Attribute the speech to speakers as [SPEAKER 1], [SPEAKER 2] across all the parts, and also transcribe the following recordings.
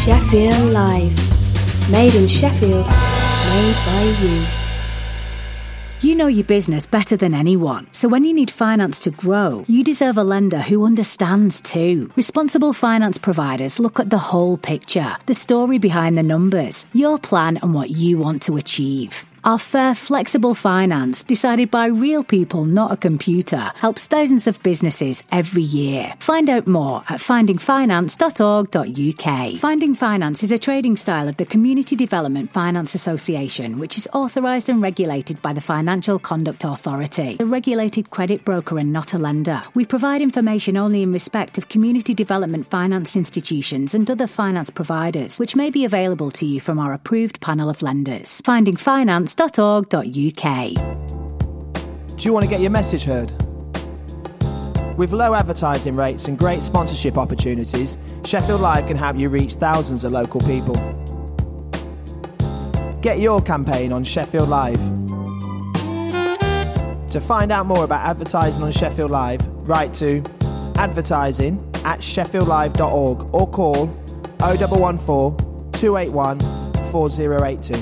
[SPEAKER 1] Sheffield Live. Made in Sheffield, made by you.
[SPEAKER 2] You know your business better than anyone, so when you need finance to grow, you deserve a lender who understands too. Responsible finance providers look at the whole picture, the story behind the numbers, your plan and what you want to achieve. Our fair, flexible finance, decided by real people, not a computer, helps thousands of businesses every year. Find out more at findingfinance.org.uk. Finding Finance is a trading style of the Community Development Finance Association, which is authorised and regulated by the Financial Conduct Authority, a regulated credit broker and not a lender. We provide information only in respect of community development finance institutions and other finance providers, which may be available to you from our approved panel of lenders. Finding Finance. .org.uk.
[SPEAKER 3] Do you want to get your message heard? With low advertising rates and great sponsorship opportunities, Sheffield Live can help you reach thousands of local people. Get your campaign on Sheffield Live. To find out more about advertising on Sheffield Live, write to advertising@sheffieldlive.org or call 0114 281 4082.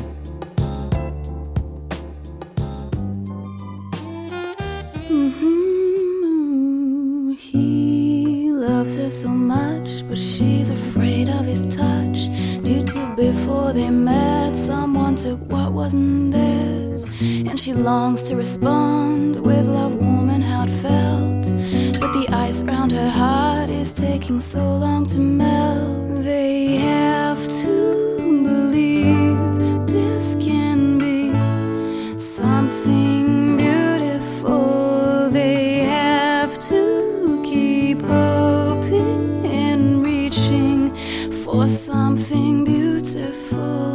[SPEAKER 4] He loves her so much, but she's afraid of his touch. Due to before they met, someone took what wasn't theirs, and she longs to respond with love warm and how it felt. But the ice around her heart is taking so long to melt. They have to believe this can be something beautiful. They have to keep hoping and reaching for something beautiful.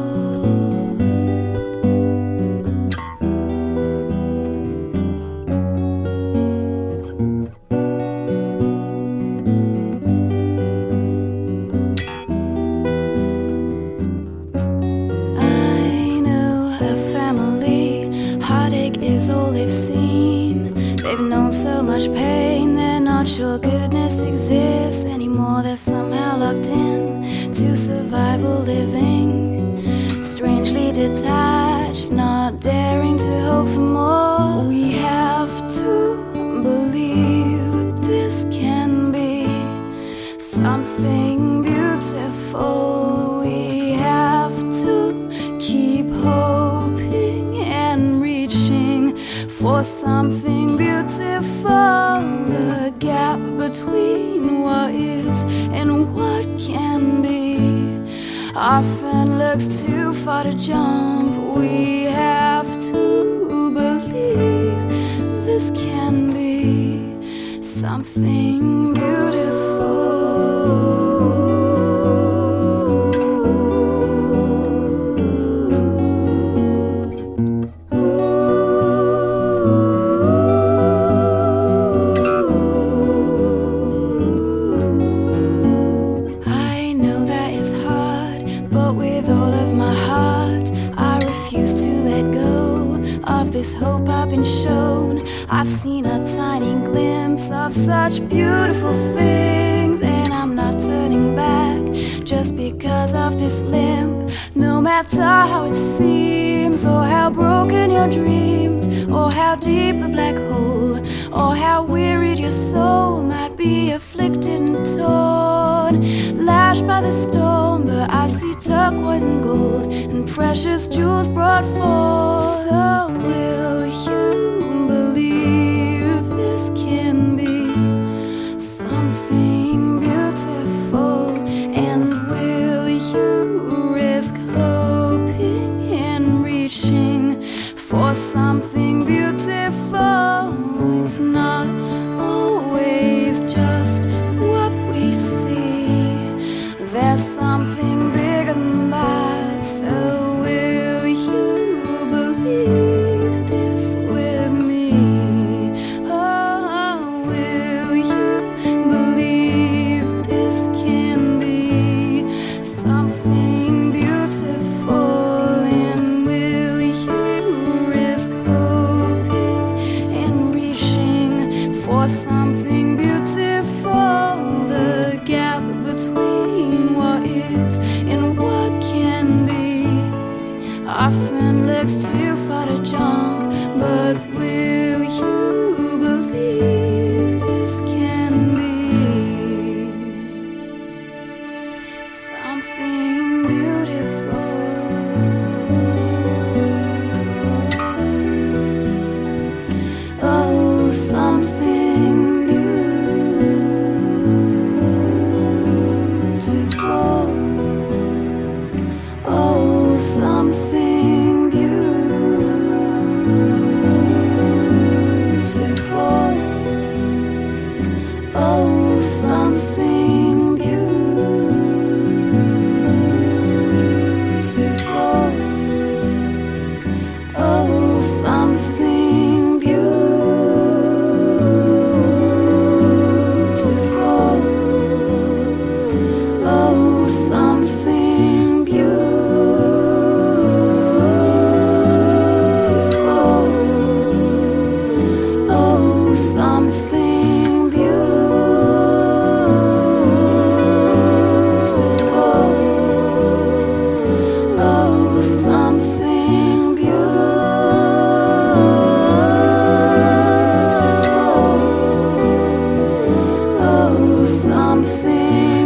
[SPEAKER 4] I know her family, heartache is all they've seen. They've known so much pain, they're not sure goodness exists anymore. They're somehow locked in to survival living, strangely detached, not daring to hope for more. We have to believe this can be something beautiful. We have to keep hoping and reaching for something beautiful. The gap between what is and what can be often looks too far to jump. We have to believe this can be something beautiful. I know that is hard, but with all of my heart, I refuse to let go of this hope I've been shown. I've seen a tiny glimpse of such beautiful things, and I'm not turning back just because of this limp. No matter how it seems, or how broken your dreams, or how deep the black hole, or how wearied your soul might be, afflicted and torn, lashed by the storm. But I see turquoise and gold and precious jewels brought forth. So will you believe this can be something beautiful? And will you risk hoping and reaching for something beautiful? It's not always just what we see. There's something bigger than that. So will you believe this with me? Oh, will you believe this can be something beautiful? And will you risk hoping and reaching for something beautiful? The gap between what something beautiful. Oh, something beautiful. Oh, something beautiful. Oh, something beautiful. Oh, something beautiful. Oh, something beautiful. Oh, something beautiful. Oh, something beautiful. Oh, something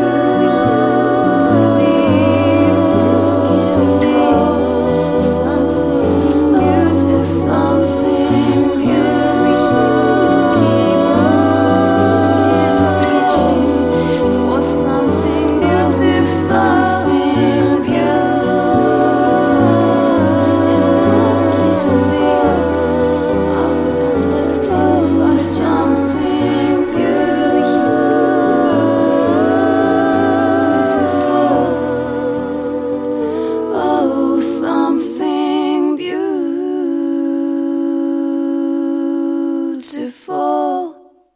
[SPEAKER 4] beautiful.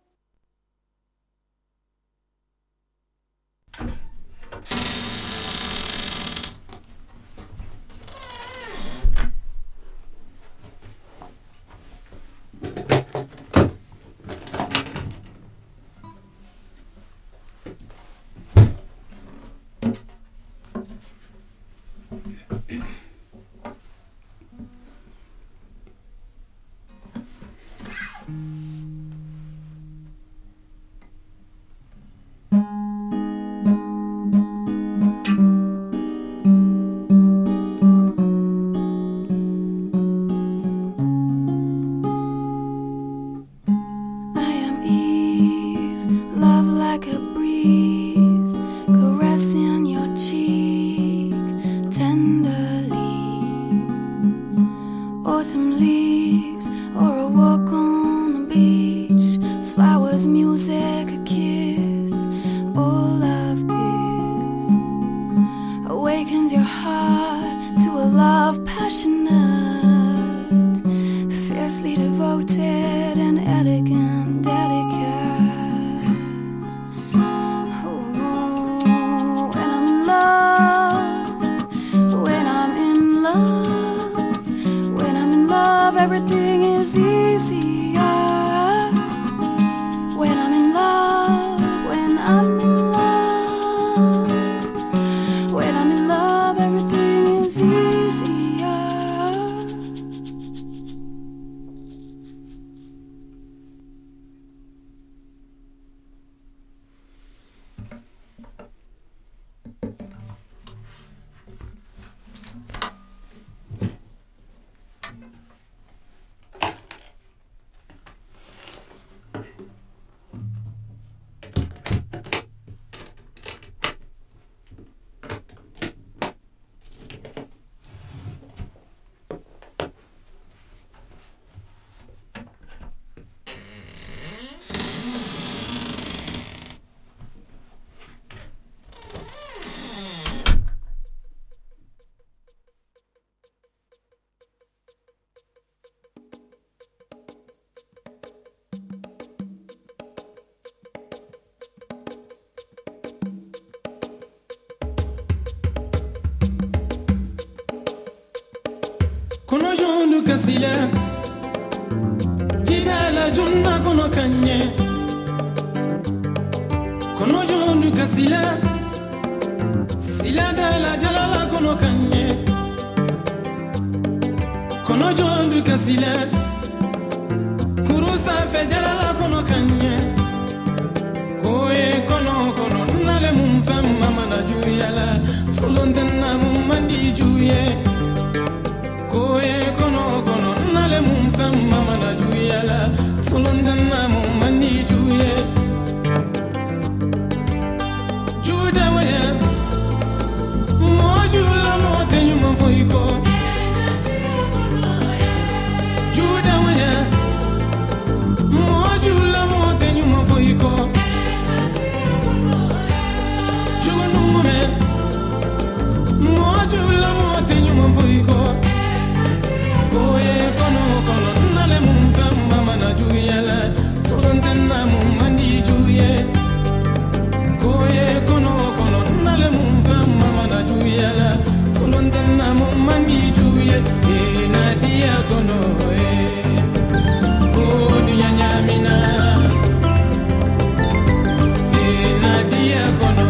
[SPEAKER 4] I am Eve, love like a breeze, caressing your cheek tenderly. Autumn leaves or a walk on the beach, flowers, music, a kiss, all of this awakens your heart to a love passionate, fiercely devoted and elegant, delicate. Oh, when I'm in love, when I'm in love, when I'm in love, everything is easier. When I'm in love, when I'm in love, when I'm in love, everything is easier.
[SPEAKER 5] Kono jondu kasila Jidala junna kono kanye Kono jondu kasila Sila dala jalala kono kanye Kono jondu kasila Kurusa fe jalala kono kanye Koe kono kono nale mumfem mama na juyala tenyu mfuiko koye kono kono nale mumfam mama na juyala solonten na mumani juye koye kono kono nale mumfam mama na juyala solonten na mumani juye na dia kono o dunya nyamina na dia kono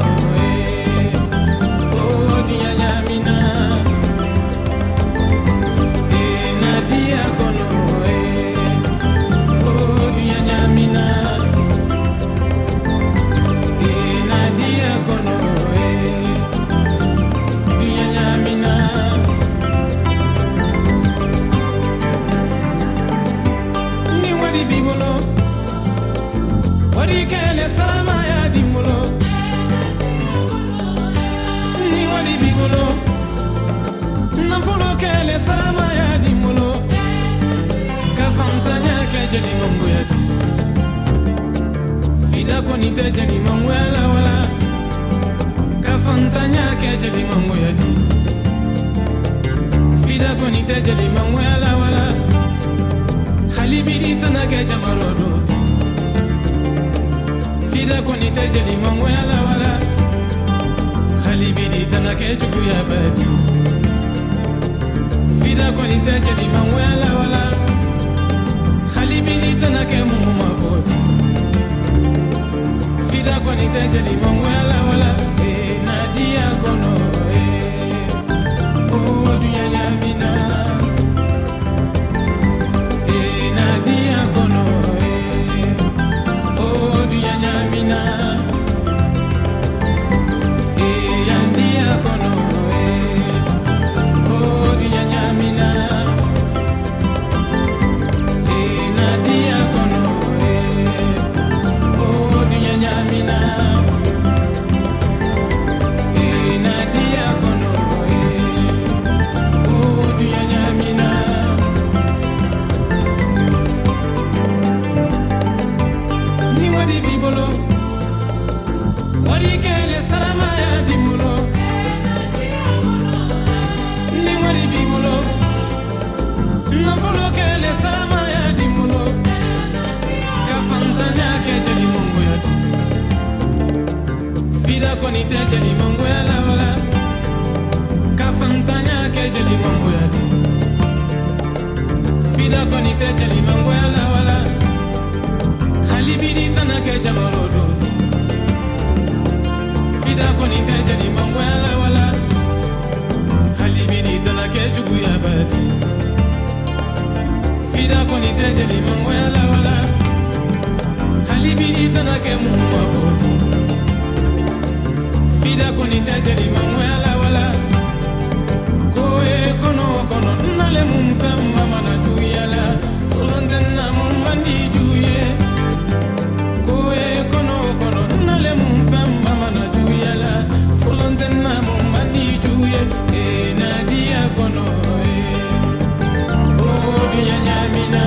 [SPEAKER 5] Fida koni tejani mangwela wala kafantanya kejeli mangoyadi Fida koni tejali mangwela wala halibidi tanake jamarodo Fida koni tejali mangwela wala halibidi tanake juguya badi Fida koni tejali mangwela wala halibidi tanake muhuma foti Fida koni tejali mangwela wala nadia kono o dunya yamina nadia kono o dunya yamina yandia kono o dunya yamina nadia kono o dunya yamina Fida koni tejali mangwela wala kafantanya kejali mangwela Fida koni tejali mangwela wala halibidi tanake jamarodo Fida koni tejali mangwela wala halibidi tanake juguya badi Fida koni tejali mangwela wala halibidi tanake muhuma foti Fida koni tejali mangwela wala koe kono kono nale mumfam mama na juyala solonten na mumani juye koe kono kono nale mumfam mama na juyala solonten na mumani juye nadia kono o dunya nyamina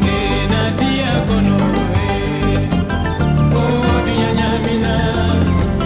[SPEAKER 5] nadia kono Mina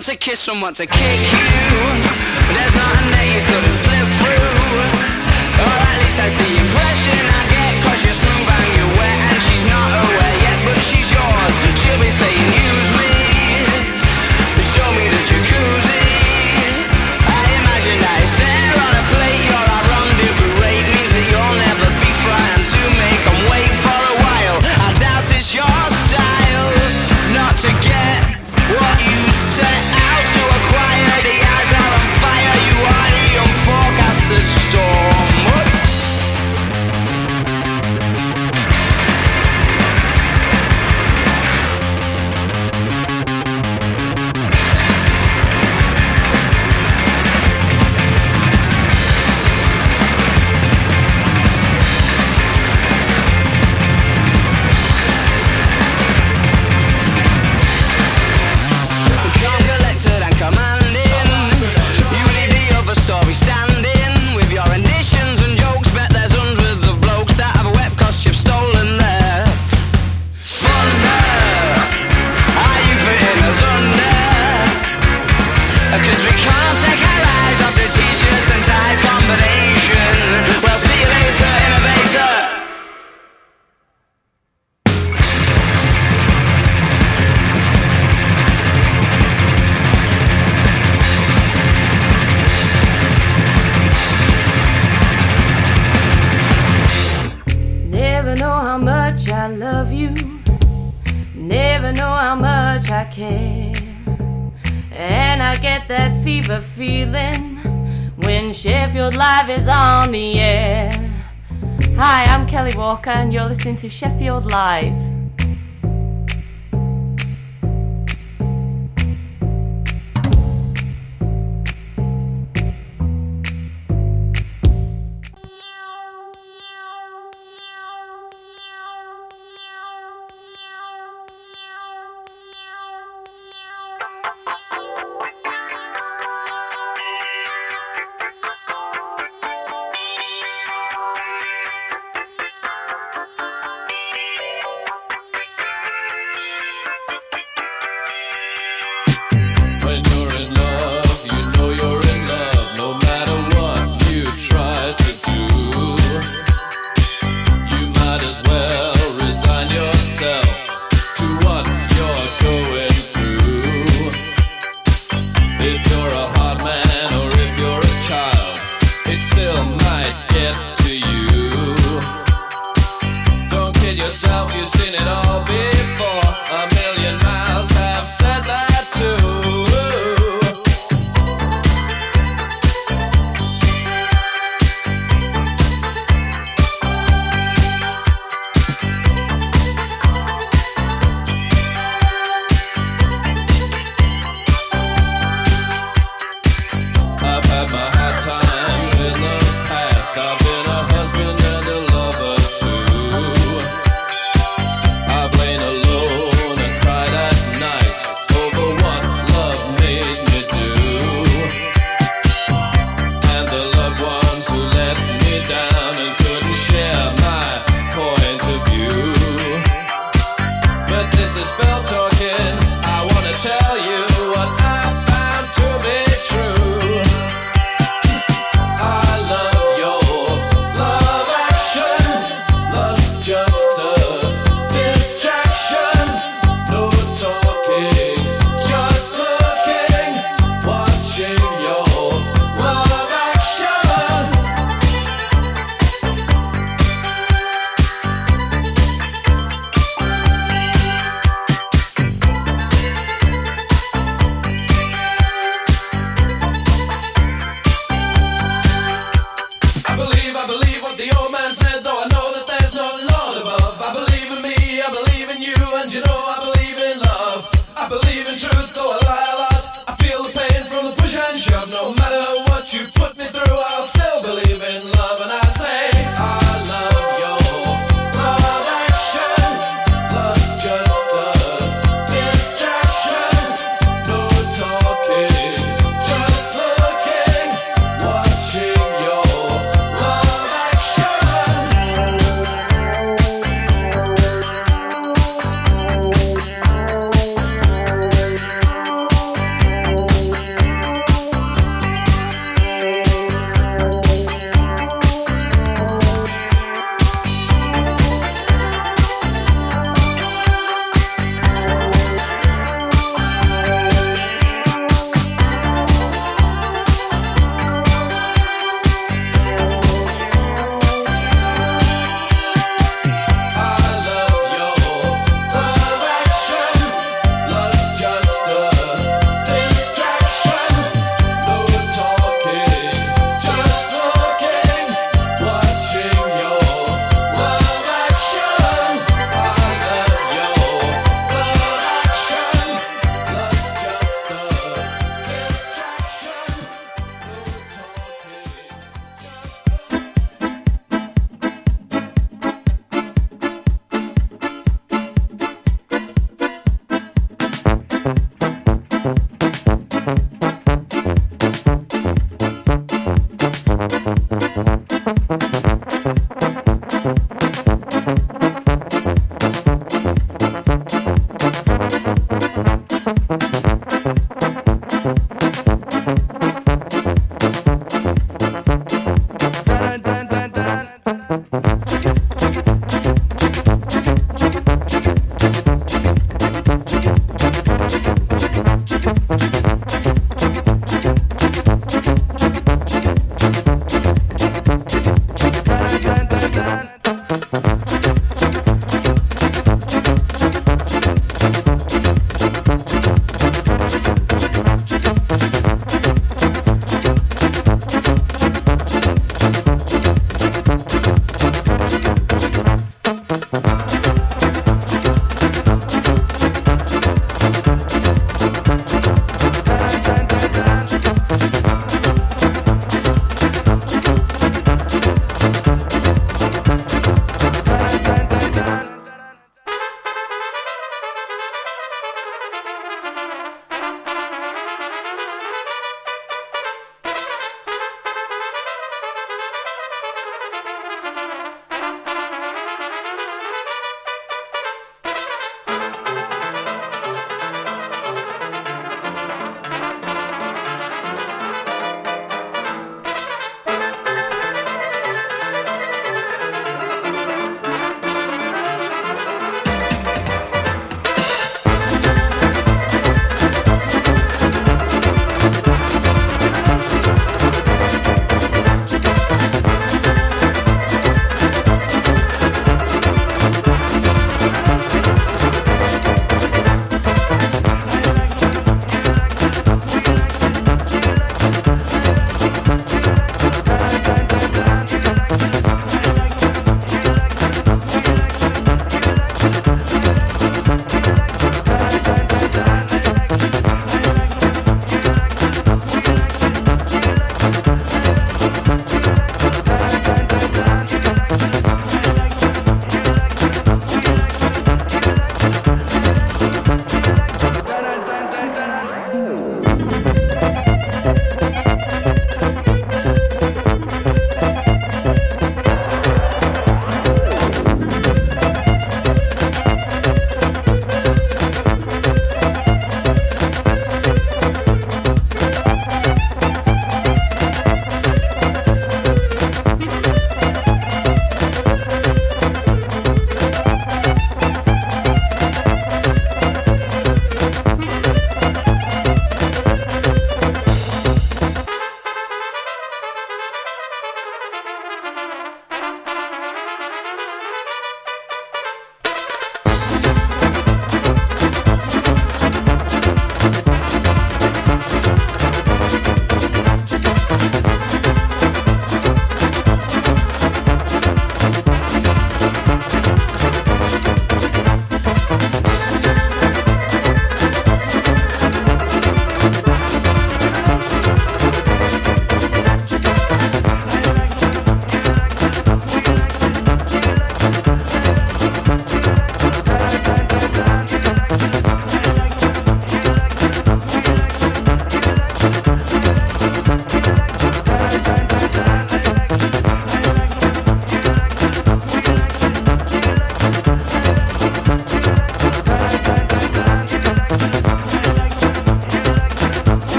[SPEAKER 6] want to kiss, some want to kick you. There's nothing that you couldn't slip through. Or at least that's the impression I get. Cause you're smooth and you're wet and she's not aware yet, but she's yours. She'll be saying use me, show me the jacuzzi. I imagine that it's there on a plate. You're our rendezvous rate, means that you'll never be frightened to make them wait for a while. I doubt it's your style not to get what you set out to acquire. The eyes are on fire, you are the unforecasted storm.
[SPEAKER 7] And I get that fever feeling when Sheffield Live is on the air. Hi, I'm Kelly Walker and you're listening to Sheffield Live.
[SPEAKER 5] I've been a husband and a lover too. I've lain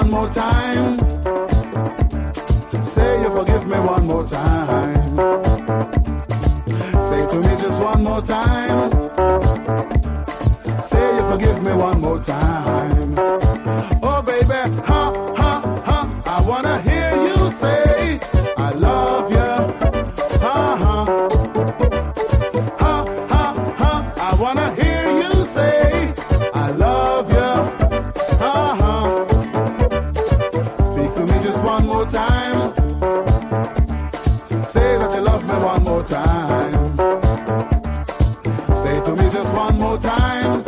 [SPEAKER 8] one more time. Say you forgive me one more time. Say to me just one more time. Say you forgive me one more time. Oh baby, ha, ha, ha, I wanna hear you say I love you. Ha, ha, ha, ha, ha, I wanna hear you say I love you. Ha, ha. Speak to me just one more time. Say that you love me one more time. Say to me just one more time.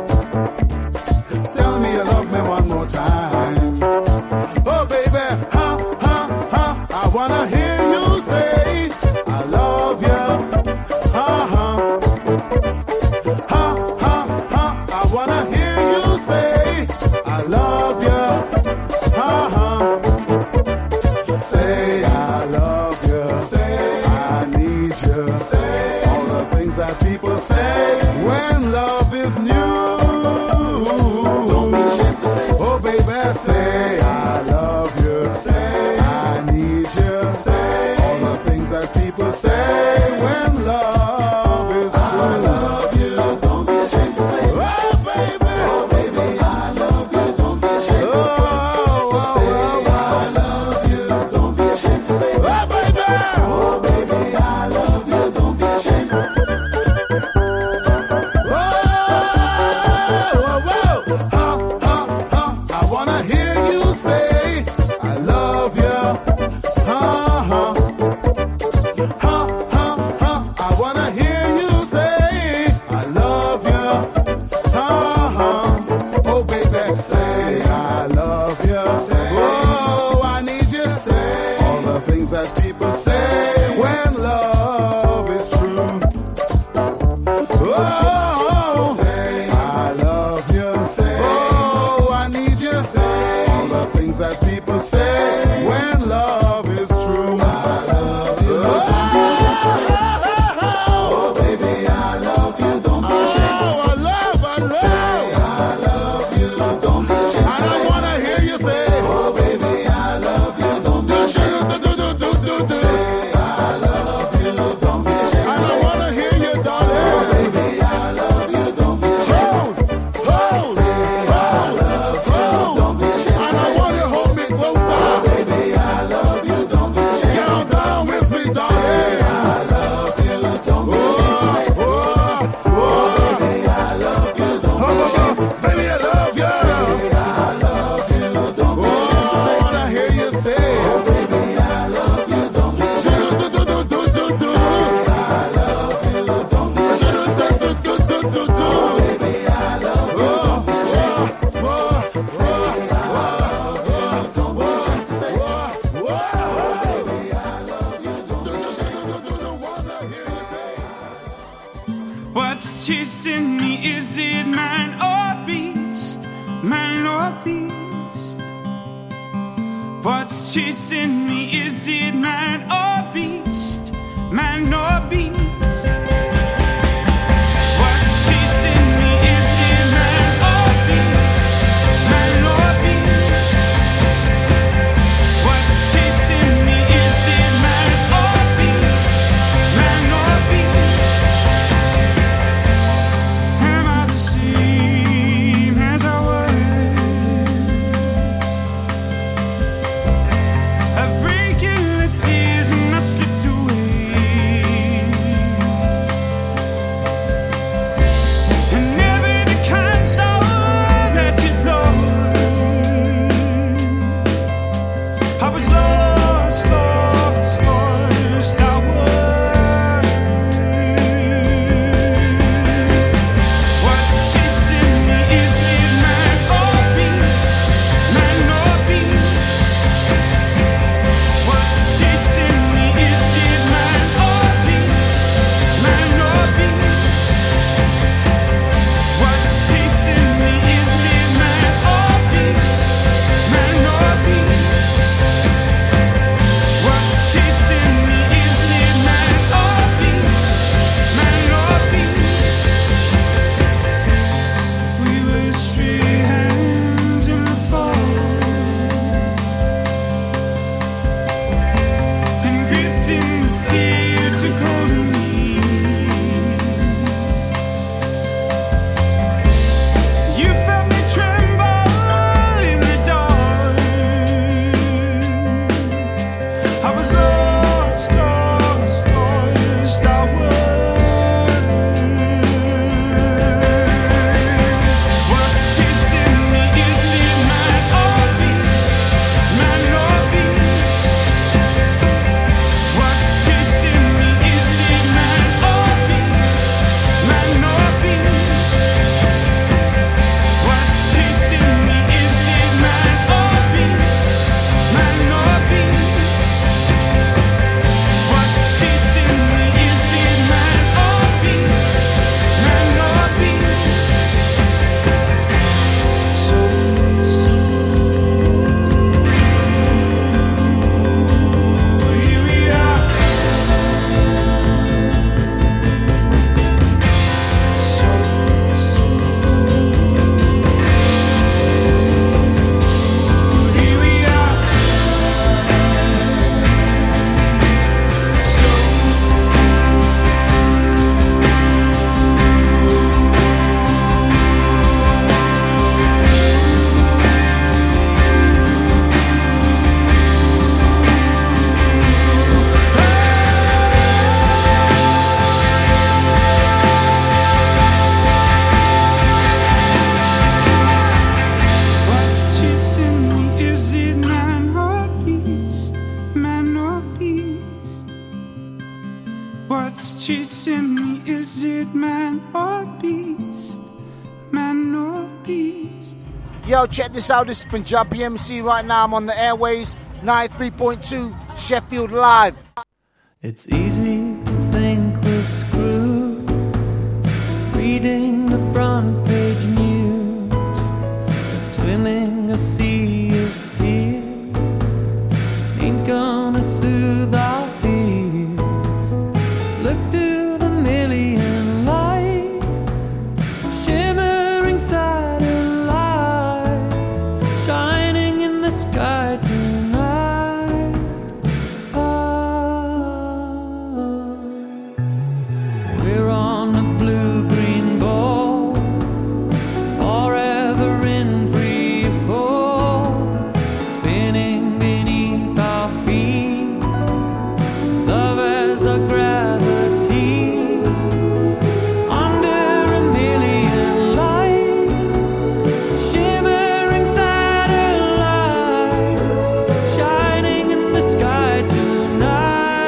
[SPEAKER 8] Tell me you love me one more time. Oh baby, ha, ha, ha, I wanna hear you say I love you. Ha, ha, ha, ha, ha, I wanna hear you say I love you. Ha, ha. Say I love you. Say I need you. Say all the things that people say when love is new. Don't be ashamed to say. Oh baby, say I love you. Say I need you. Say all the things that people say when love is true. I love you. Don't be ashamed to say. Oh baby, I love you. Don't be ashamed. Say I love you. Don't be ashamed to say. Oh baby, I love you. Don't be ashamed. I wanna hear you say I love you. Ha ha ha ha ha. I wanna hear you say I love you. Ha ha. Oh baby, say I love you. Say oh I need you. Say all the things that people say when love is true. Oh, say I love you. Say oh I need you. Say all the things that people say when love is true. I love you. Don't be ashamed to say. Oh baby, I love you. Don't be ashamed. Oh I love. Say I love you. Don't be ashamed. And I wanna hear you say. Oh baby, I love you. Don't be ashamed. Say I love you. Don't be ashamed. And I wanna hear you, darling. Oh baby, I love you. Don't be ashamed. Say I love you. Don't be ashamed. And I want you to hold me closer. Oh baby, I love you. Don't be ashamed. Get on down with me, darling. Say I love you. Don't be ashamed to say. Oh baby, I love you. Don't be ashamed. Baby, I love you. Say I love you. Don't be ashamed to say. I wanna hear you say. Oh baby, I love you. Don't be ashamed. Say I love you. Don't be ashamed to say. Oh baby, I love you. Don't be ashamed. Say I love you. Don't be ashamed to say. Oh baby, I love you. Don't be ashamed.
[SPEAKER 5] What's chasing me? Is it man or beast? Man or beast? What's chasing me? Is it man or beast? Man or beast? What's chasing me? Is it man or beast? Man or beast? What's chasing me? Is it man or beast? Man or beast? Am I the same as I was? I break in the tears and I slipped away. chasing me? Is it man or beast? Man or beast?
[SPEAKER 9] Yo, check this out. This is Punjabi MC right now. I'm on the airways, 93.2 Sheffield Live.
[SPEAKER 10] It's easy to think we're screwed, reading the front page news, but swimming a sea of tears ain't gonna soothe our fears. Look to the million lights, shimmering satellites, shining in the sky tonight. We're on a blue-green ball, forever in free fall, spinning beneath our feet. Love as our gravity, under a million lights, shimmering satellites, shining in the sky tonight.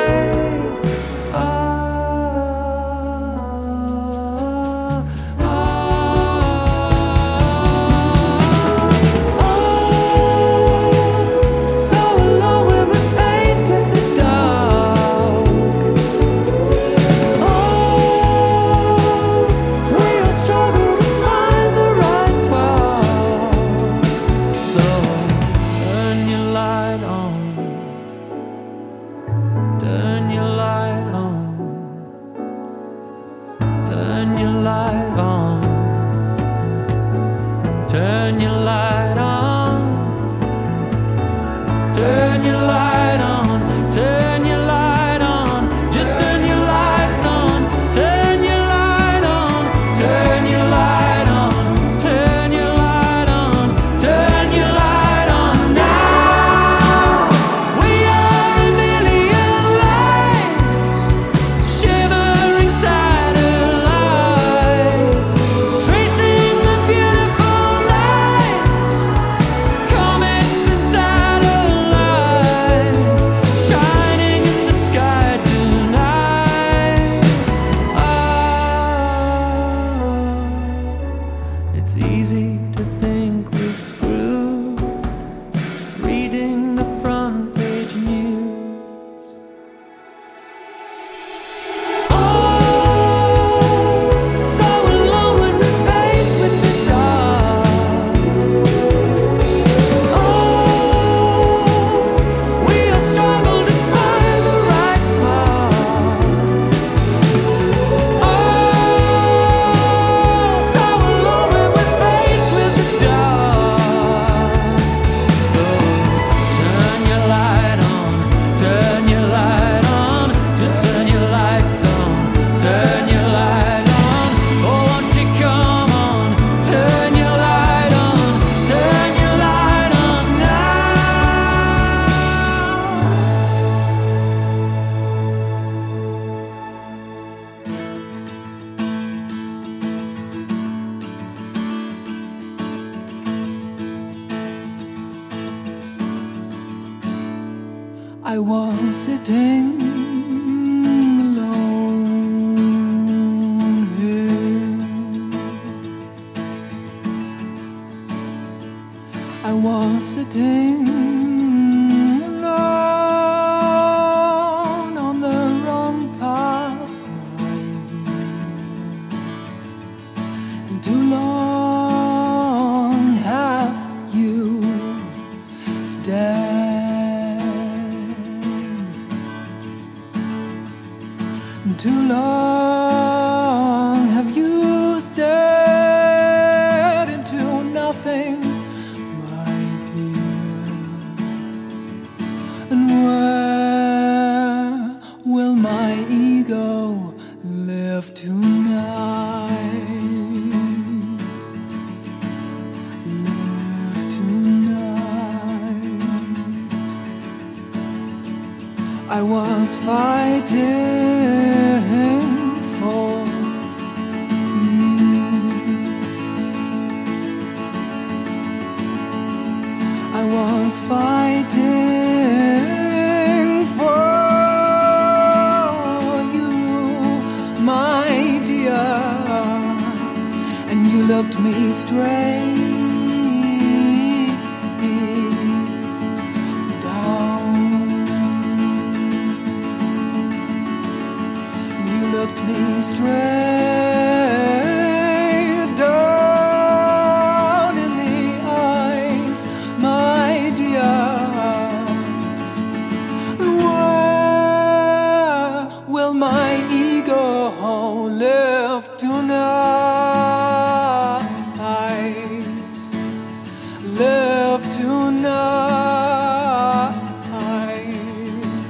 [SPEAKER 10] So alone when we're faced with the dark. We'll struggle to find the right path. So turn your light on. Turn your light on. Turn your light on. Turn your light on. Turn your light on. Turn your light on. Just turn your lights on. Turn your light on. Turn your light on. Turn your light on. Turn your light on now. We are a million lights, shimmering satellites, tracing the beautiful lights, comets and satellites, shining in the sky tonight. It's easy to think we're screwed, reading the front page news. So alone when we're faced with the dark. We'll struggle to find the right path. So alone when we're faced with the dark. So turn your light on, turn your light on, just turn your lights on, turn your light on. Oh, won't you come on, turn your light on, turn your light on now.
[SPEAKER 5] I was sitting alone here. I was sitting alone on the wrong path, my dear. And too long have you stayed. Too long have you stared into nothing, my dear. And where will my ego live tonight? Live tonight. I was fighting for you. I was fighting for you
[SPEAKER 10] looked me straight down. You looked me straight down in the eyes, my dear. Where will my ego live tonight? Live tonight. Live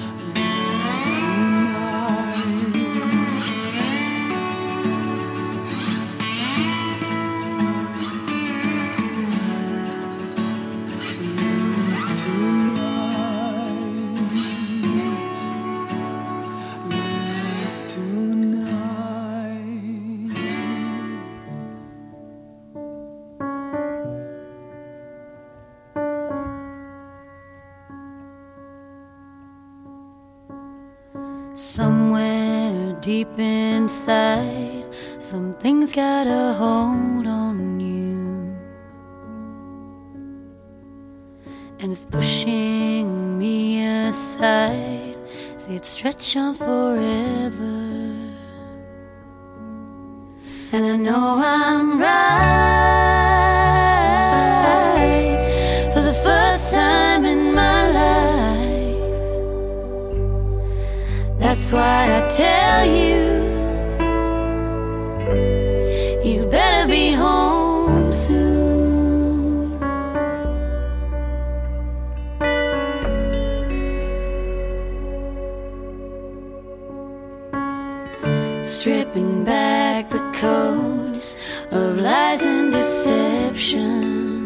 [SPEAKER 11] Somewhere deep inside, something's got a hold on you, and it's pushing me aside. See it stretch on forever, and I know I'm right for the first time in my life. That's why I tell you, you better be home soon. Stripping back the codes of lies and deception,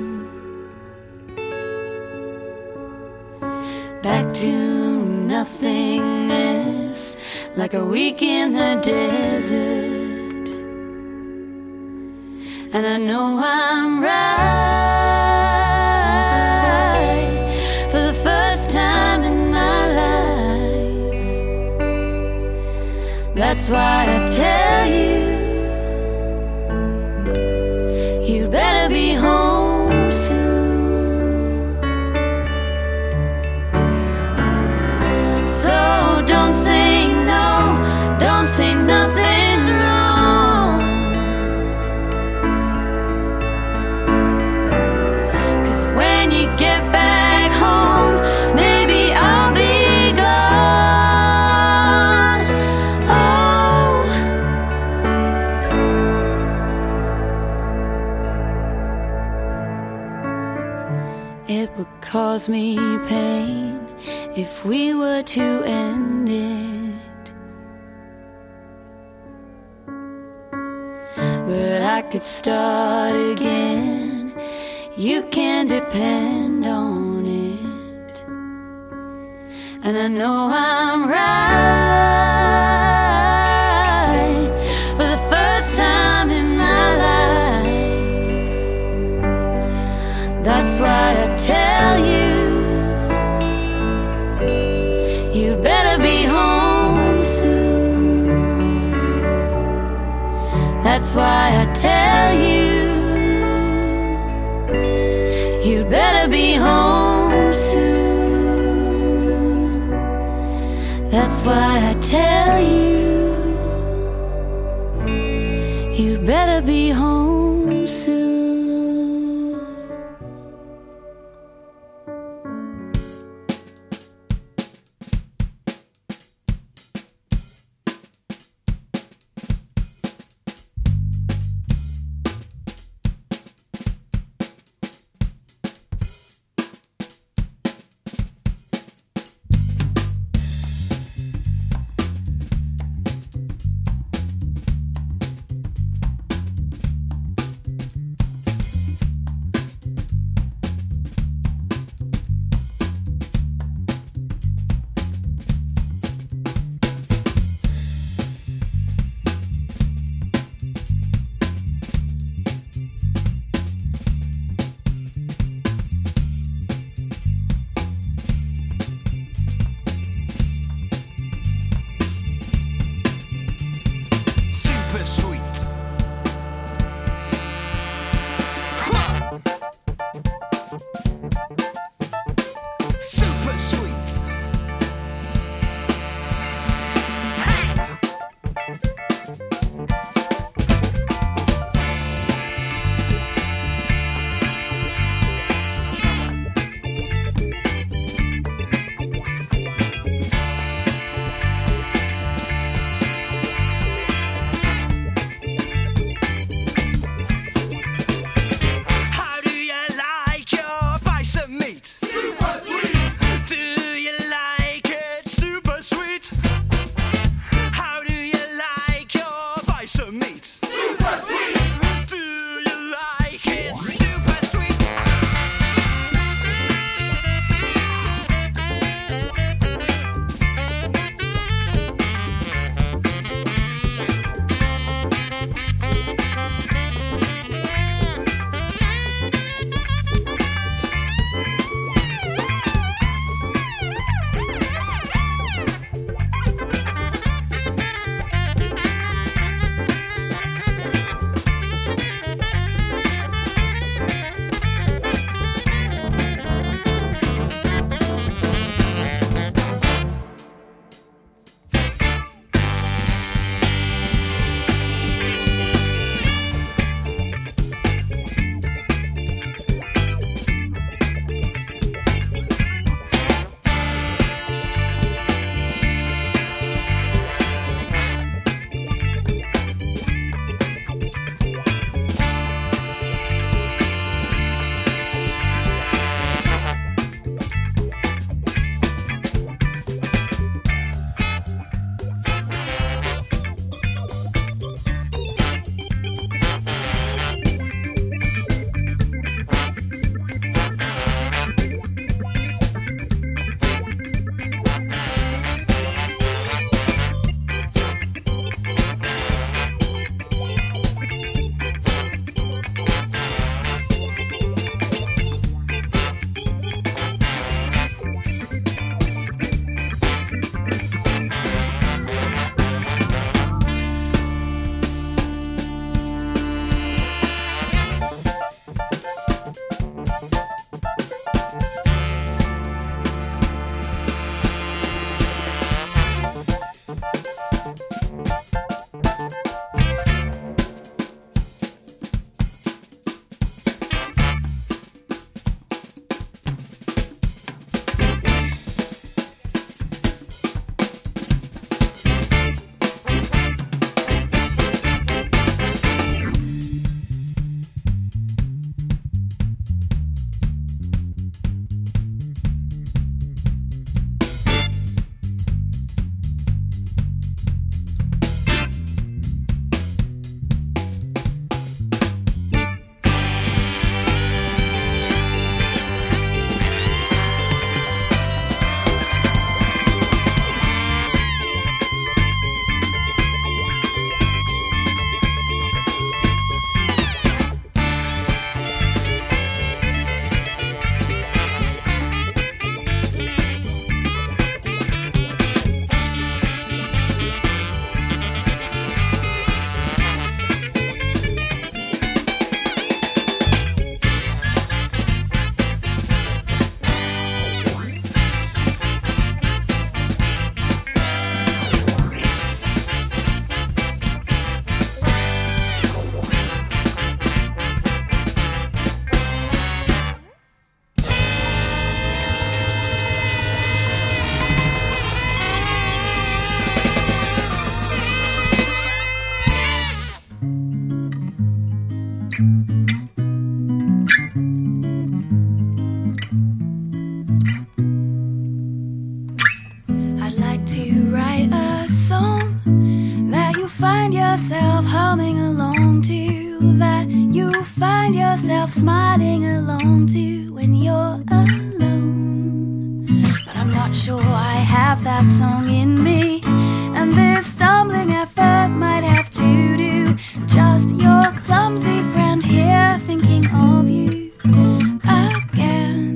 [SPEAKER 11] back to nothingness, like a week in the desert. And I know I'm right for the first time in my life. That's why I tell you, you better be home soon. So don't say no, don't say nothing's wrong, 'cause when you get back home, maybe I'll be gone. Oh, it would cause me pain if we were to end it, but I could start again. You can depend on it, and I know I'm right for the first time in my life. That's why I tell you, you'd better be home soon. That's why I tell you, you'd better be home soon. That's why I tell you, you'd better be home soon.
[SPEAKER 4] I'd like to write a song that you find yourself humming along to, that you find yourself smiling along to when you're alone. But I'm not sure I have that song in me, and this stumbling effort might have to do. Just your clumsy friend here thinking of you again.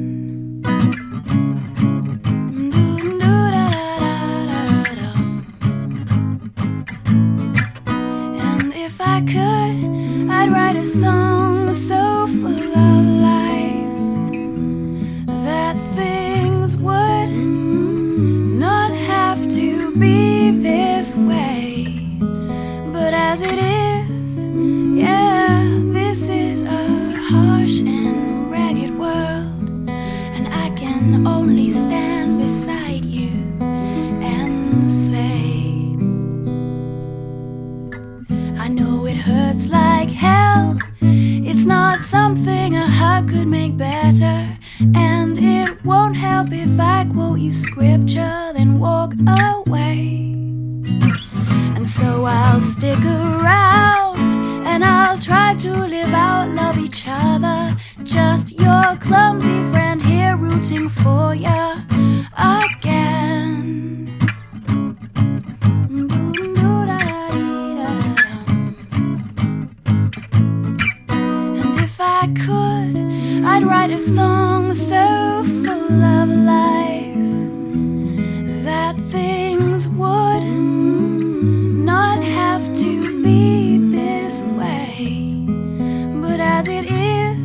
[SPEAKER 4] And if I could, I'd write a song so full of life that things would not have to be this way. But as it is, yeah, this is a harsh and ragged world, and I can only stand beside you and say, I know it hurts like hell. It's not something a hug could make better, and it won't help if I quote you scripture, then walk away. And so I'll stick around, and I'll try to live out, love each other. Just your clumsy friend here rooting for ya again. And if I could, I'd write a song so full of life that things would not have to be this way. But as it is,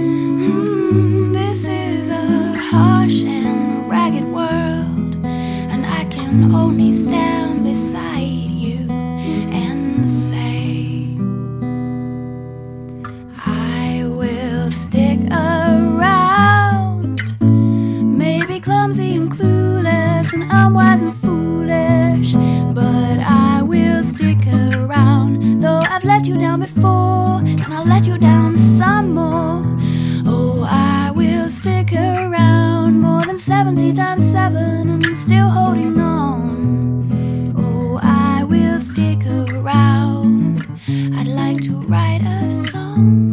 [SPEAKER 4] this is a harsh and ragged world, and I can only stand beside you and say, I will stick around, maybe clumsy and clueless and unwise and foolish, but I will stick around, though I've let you down before, and I'll let you down some more. Oh, I will stick around more than 70 times 7 and still holding on. Oh, I will stick around. I'd like to write a song.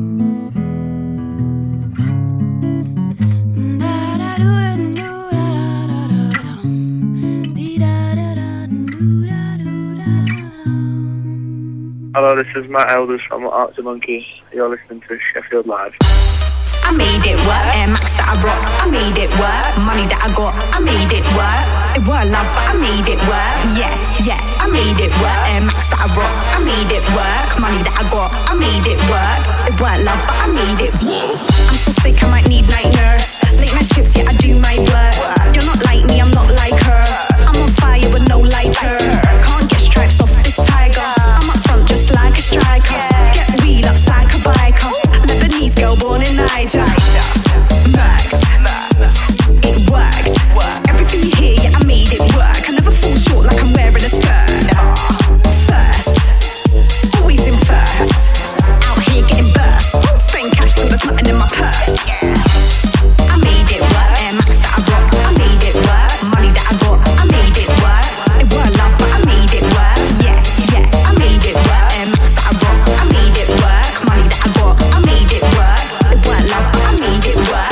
[SPEAKER 12] Hello, this is Matt Elders from Arctic Monkey. You're listening to Sheffield Live.
[SPEAKER 13] I made it work, Air Max that I rock, I made it work, money that I got, I made it work. It weren't love, but I made it work, yeah, I made it work, Air Max that I rock, I made it work, money that I got, I made it work. It weren't love, but I made it work. I'm so sick, I might need night nurse. Late night shifts, yeah, I do my work. You're not like me, I'm not like her. I'm on fire with no lighter. Can't get stripes off this tiger. I'm up front just like a striker. Get wheeled up like a biker. Lebanese girl born in Niger. Murked. It works. Everything you hear, yeah, I made it work. I never fall short like I'm wearing a skirt. First, always in first. Out here getting burst. Spend cash till there's nothing in my purse. I made it work. Air Max that I rock, I made it work. Money that I got, I made it work. It weren't love, but I made it work. Yeah, I made it work. Air Max that I rock, I made it work. Money that I got, I made it work. It weren't love, but I made it work.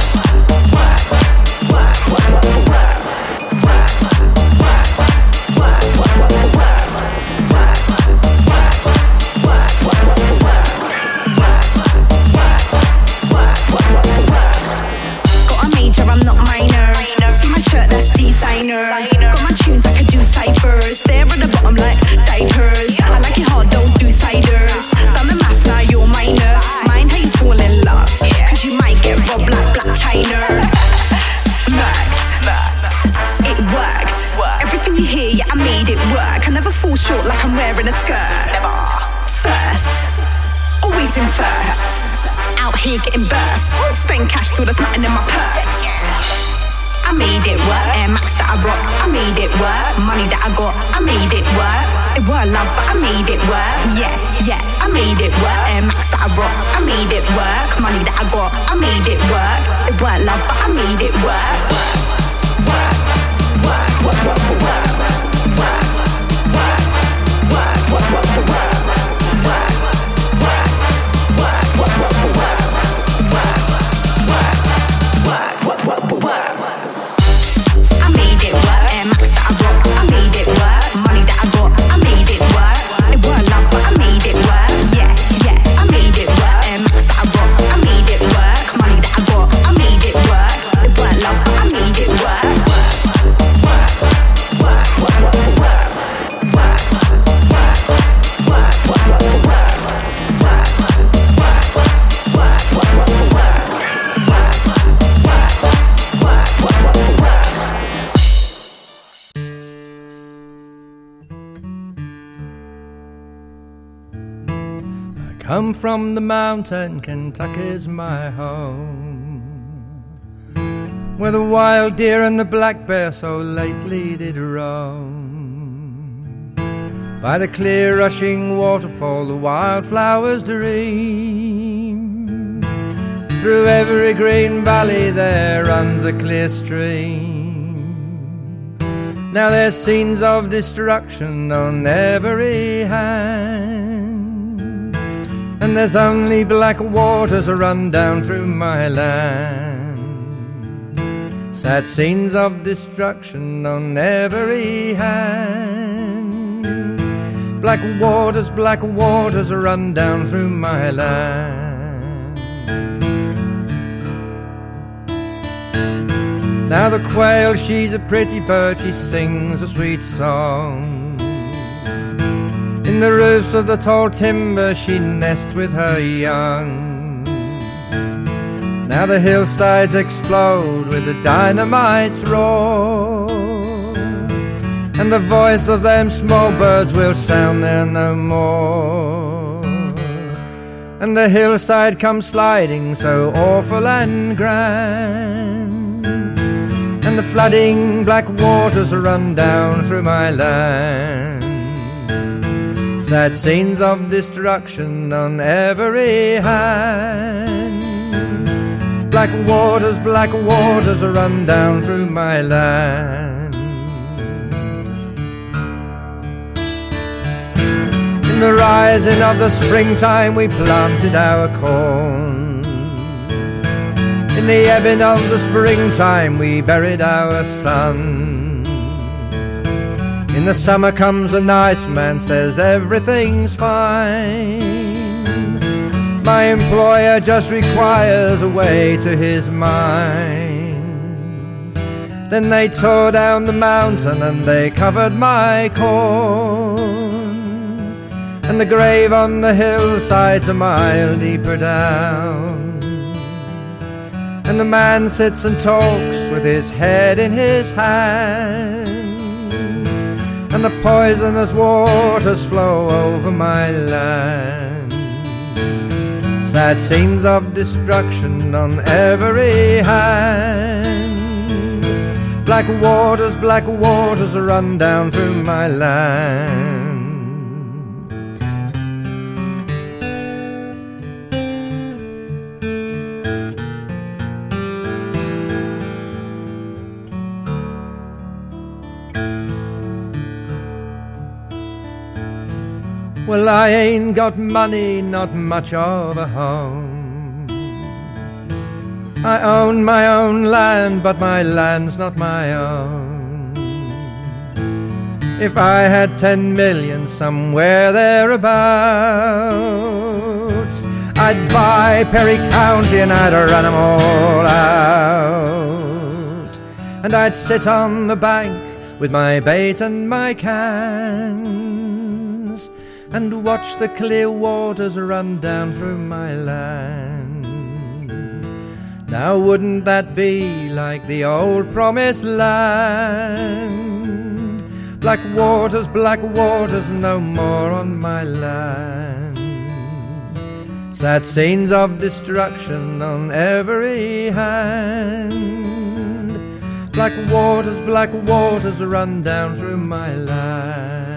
[SPEAKER 13] Got a major, I'm not minor. See my shirt, that's designer. Got my tunes, I could do ciphers. They're at the bottom like diapers. I like it hard, don't do ciders. Done the math, now you're minus. Mind how you fall in love, cause you might get robbed like Black China. Murked. It worked. Everything you hear, yeah, I made it work. I never fall short like I'm wearing a skirt. Never. First, always in first. Out here getting burst. Spend cash till there's nothing in my purse. I made it work. Air Max that I rock, I made it work. Money that I got, I made it work. It weren't love, but I made it work. Yeah, yeah, I made it work. Air Max that I rock, I made it work. Money that I got, I made it work. It weren't love, but I made it work. Work, work, work, work, work, work, work, work, work, work, work, work, work.
[SPEAKER 14] Come from the mountain, Kentucky's my home, where the wild deer and the black bear so lately did roam. By the clear rushing waterfall the wildflowers dream. Through every green valley there runs a clear stream. Now there's scenes of destruction on every hand, and there's only black waters run down through my land. Sad scenes of destruction on every hand. Black waters run down through my land. Now the quail, she's a pretty bird, she sings a sweet song. In the roofs of the tall timber she nests with her young. Now the hillsides explode with the dynamite's roar, and the voice of them small birds will sound there no more. And the hillside comes sliding so awful and grand, and the flooding black waters run down through my land. Sad scenes of destruction on every hand. Black waters run down through my land. In the rising of the springtime we planted our corn. In the ebbing of the springtime we buried our sun. In the summer comes a nice man, says everything's fine. My employer just requires a way to his mind. Then they tore down the mountain and they covered my corn, and the grave on the hillside's a mile deeper down. And the man sits and talks with his head in his hand, and the poisonous waters flow over my land. Sad scenes of destruction on every hand. Black waters run down through my land. Well, I ain't got money, not much of a home. I own my own land, but my land's not my own. If I had 10 million somewhere thereabouts, I'd buy Perry County and I'd run 'em all out. And I'd sit on the bank with my bait and my cans, and watch the clear waters run down through my land. Now wouldn't that be like the old promised land? Black waters, no more on my land. Sad scenes of destruction on every hand. Black waters run down through my land.